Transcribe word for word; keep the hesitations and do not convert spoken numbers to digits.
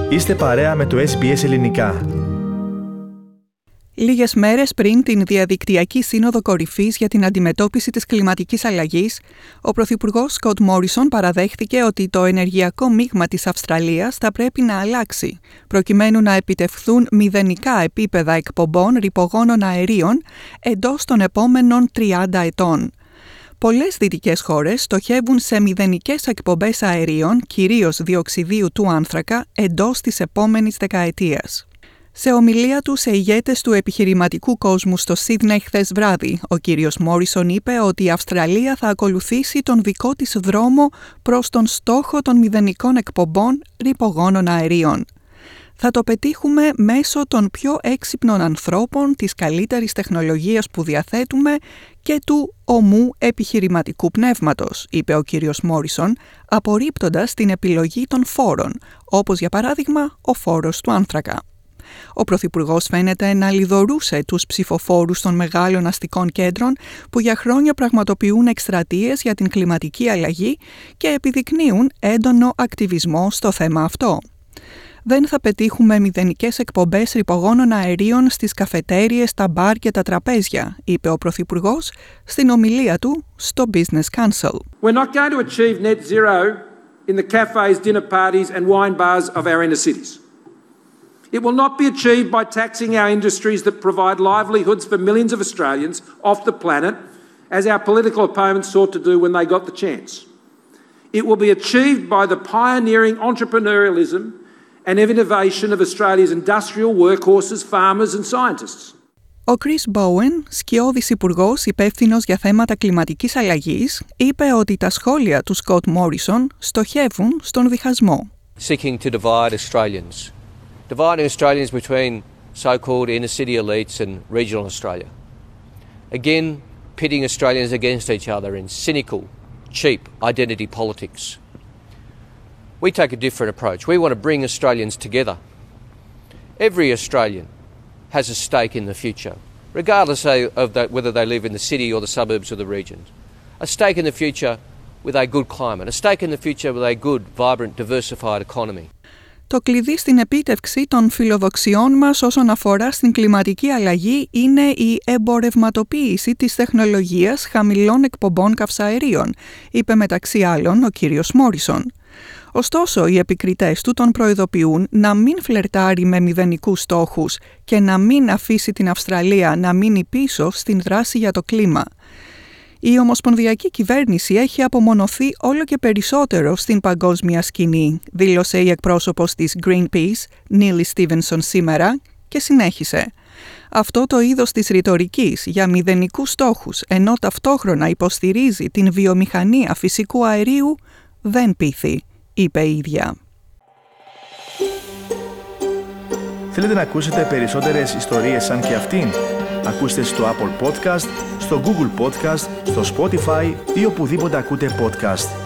Είστε παρέα με το ες μπι ες Ελληνικά. Λίγες μέρες πριν την διαδικτυακή σύνοδο κορυφής για την αντιμετώπιση της κλιματικής αλλαγής, ο Πρωθυπουργός Σκοτ Μόρισον παραδέχθηκε ότι το ενεργειακό μείγμα της Αυστραλίας θα πρέπει να αλλάξει, προκειμένου να επιτευχθούν μηδενικά επίπεδα εκπομπών ρυπογόνων αερίων εντός των επόμενων τριάντα ετών. Πολλές δυτικές χώρες στοχεύουν σε μηδενικές εκπομπές αερίων, κυρίως διοξιδίου του άνθρακα, εντός της επόμενης δεκαετίας. Σε ομιλία του σε ηγέτες του επιχειρηματικού κόσμου στο Σίδνεϊ χθες βράδυ, ο κύριος Μόρισον είπε ότι η Αυστραλία θα ακολουθήσει τον δικό της δρόμο προς τον στόχο των μηδενικών εκπομπών ρυπογόνων αερίων. Θα το πετύχουμε μέσω των πιο έξυπνων ανθρώπων, της καλύτερης τεχνολογίας που διαθέτουμε και του ομού επιχειρηματικού πνεύματος, είπε ο κύριος Μόρισον, απορρίπτοντας την επιλογή των φόρων, όπως για παράδειγμα ο φόρος του άνθρακα. Ο Πρωθυπουργός φαίνεται να λιδωρούσε τους ψηφοφόρους των μεγάλων αστικών κέντρων που για χρόνια πραγματοποιούν εκστρατείες για την κλιματική αλλαγή και επιδεικνύουν έντονο ακτιβισμό στο θέμα αυτό. Δεν θα πετύχουμε μηδενικές εκπομπές ρυπογόνων αερίων στις καφετέριες, τα μπαρ και τα τραπέζια, είπε ο Πρωθυπουργός στην ομιλία του στο Business Council. We're not going to achieve net zero in the cafes, dinner parties and wine bars of our inner cities. It will not be achieved by taxing our industries that provide livelihoods for millions of Australians off the planet, as our political opponents sought to do when they got the chance. It will be achieved by the pioneering entrepreneurialism and innovation of Australia's industrial workhorses, farmers and scientists. Ο Chris Bowen, σκιώδης υπουργός υπεύθυνος για θέματα κλιματικής αλλαγής, είπε ότι τα σχόλια του Σκοτ Μόρισον στοχεύουν στον διχασμό. Seeking to divide Australians. Dividing Australians between so-called inner-city elites and regional Australia. Again, pitting Australians against each other in cynical, cheap identity politics. We take a different approach. We want to bring Australians together. Every Australian has a stake in the future, regardless of that, whether they live in the city or the suburbs or the regions. A stake in the future with a good climate. A stake in the future with a good, vibrant, diversified economy. Το κλειδί στην επίτευξη των φιλοδοξιών μας όσον αφορά στην κλιματική αλλαγή είναι η εμπορευματοποίηση της τεχνολογίας χαμηλών εκπομπών καυσαερίων, είπε μεταξύ άλλων ο κύριος Μόρισον. Ωστόσο, οι επικριτές του τον προειδοποιούν να μην φλερτάρει με μηδενικούς στόχους και να μην αφήσει την Αυστραλία να μείνει πίσω στην δράση για το κλίμα. Η ομοσπονδιακή κυβέρνηση έχει απομονωθεί όλο και περισσότερο στην παγκόσμια σκηνή, δήλωσε η εκπρόσωπος της Greenpeace, Νίλι Στίβενσον, σήμερα και συνέχισε. Αυτό το είδος της ρητορικής για μηδενικούς στόχους, ενώ ταυτόχρονα υποστηρίζει την βιομηχανία φυσικού αερίου, δεν πείθει, είπε η ίδια. Θέλετε να ακούσετε περισσότερες ιστορίες σαν και αυτήν? Ακούστε στο Apple Podcast, στο Google Podcast, στο Spotify ή οπουδήποτε ακούτε podcast.